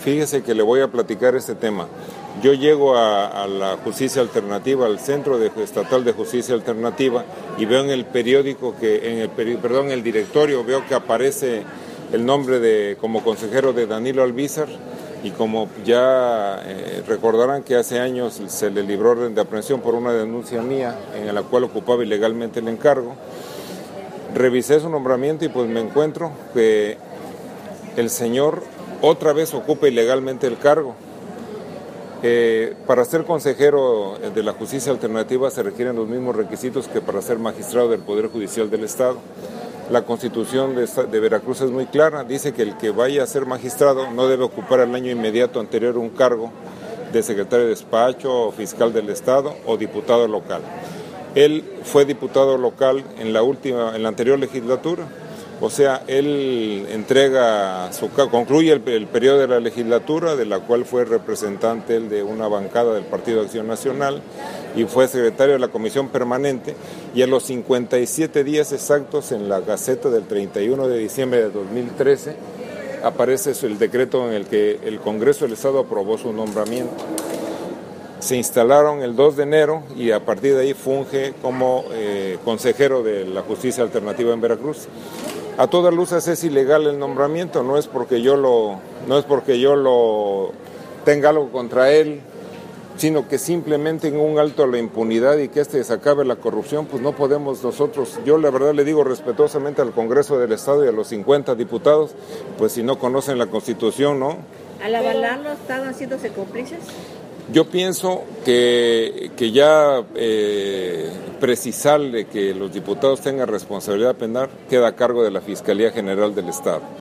Fíjese que le voy a platicar este tema. Yo llego a la Justicia Alternativa, al Centro Estatal de Justicia Alternativa, y veo en el periódico en el directorio, veo que aparece el nombre como consejero de Danilo Alvízar, y como ya recordarán que hace años se le libró orden de aprehensión por una denuncia mía en la cual ocupaba ilegalmente el encargo. Revisé su nombramiento y pues me encuentro que el señor otra vez ocupa ilegalmente el cargo. Para ser consejero de la Justicia Alternativa se requieren los mismos requisitos que para ser magistrado del Poder Judicial del Estado. La Constitución de Veracruz es muy clara, dice que el que vaya a ser magistrado no debe ocupar al año inmediato anterior un cargo de secretario de despacho, o fiscal del Estado o diputado local. Él fue diputado local en la anterior legislatura. O sea, él concluye el periodo de la legislatura, de la cual fue representante él de una bancada del Partido de Acción Nacional, y fue secretario de la Comisión Permanente, y a los 57 días exactos en la Gaceta del 31 de diciembre de 2013 aparece el decreto en el que el Congreso del Estado aprobó su nombramiento. Se instalaron el 2 de enero y a partir de ahí funge como consejero de la Justicia Alternativa en Veracruz. A todas luces es ilegal el nombramiento, no es porque yo lo tenga algo contra él, sino que simplemente en un alto a la impunidad y que se acabe la corrupción, pues no podemos nosotros. Yo la verdad le digo respetuosamente al Congreso del Estado y a los 50 diputados, pues si no conocen la Constitución, ¿no? ¿Al avalarlo estaban haciéndose cómplices? Yo pienso que ya precisarle que los diputados tengan responsabilidad penal queda a cargo de la Fiscalía General del Estado.